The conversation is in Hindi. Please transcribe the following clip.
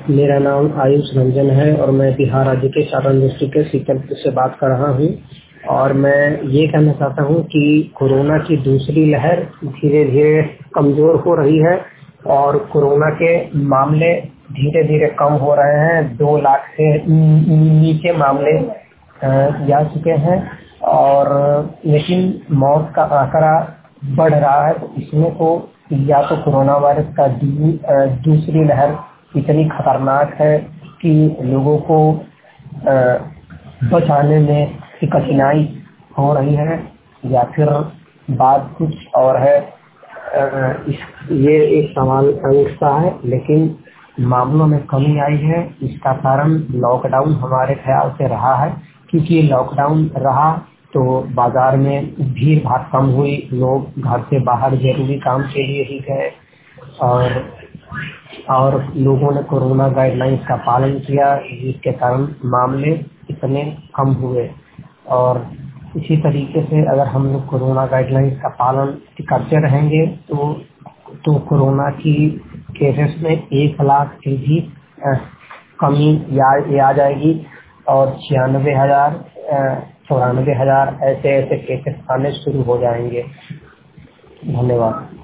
मेरा नाम आयुष रंजन है और मैं बिहार राज्य के सारण डिस्ट्रिक्ट के सीतापुर से बात कर रहा हूँ। और मैं ये कहना चाहता हूँ कि कोरोना की दूसरी लहर धीरे धीरे कमजोर हो रही है और कोरोना के मामले धीरे धीरे कम हो रहे हैं। 2 लाख से नीचे मामले जा चुके हैं और लेकिन मौत का आंकड़ा बढ़ रहा है। तो इसमें तो या तो कोरोना वायरस का दूसरी लहर इतनी खतरनाक है कि लोगों को बचाने में कठिनाई हो रही है, या फिर बात कुछ और है। ये एक सवाल उठता है, लेकिन मामलों में कमी आई है। इसका कारण लॉकडाउन हमारे ख्याल से रहा है, क्योंकि लॉकडाउन रहा तो बाजार में भीड़ भाड़ कम हुई, लोग घर से बाहर जरूरी काम के लिए ही गए और लोगों ने कोरोना गाइडलाइंस का पालन किया, जिसके कारण मामले इतने कम हुए। और इसी तरीके से अगर हम लोग कोरोना गाइडलाइंस का पालन करते रहेंगे तो कोरोना की केसेस में 1 लाख से भी कमी आ जाएगी और 96,000 94,000 ऐसे केसेस आने शुरू हो जाएंगे। धन्यवाद।